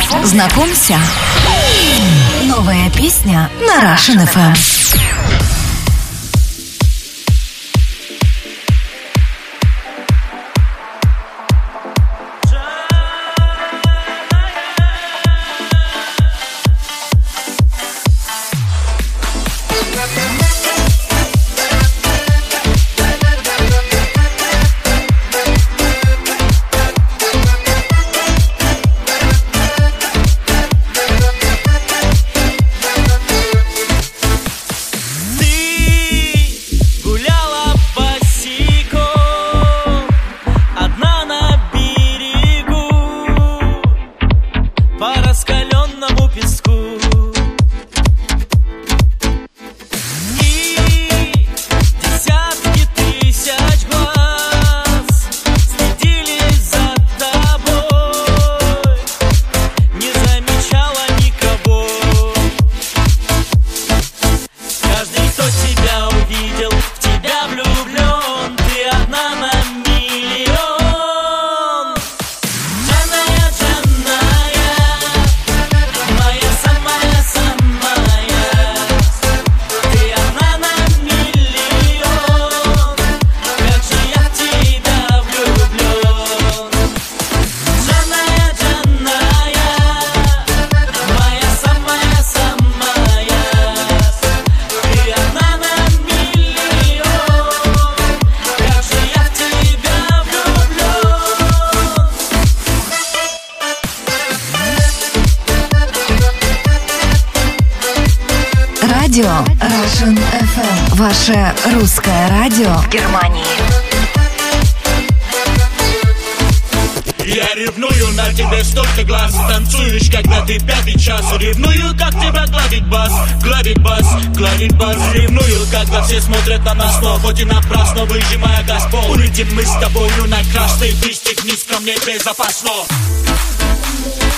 Знакомься. Новая песня на Russian FM. Радио Russian FM. Ваше русское радио в Германии. Я ревную на тебе столько глаз. Танцуешь, когда ты пятый час. Ревную, как тебя гладит бас. Гладит бас, гладит бас. Ревную, когда все смотрят на нас, но хоть и напрасно, выжимая газ пол. Улетим мы с тобою на красный листик, в низком небе запасно.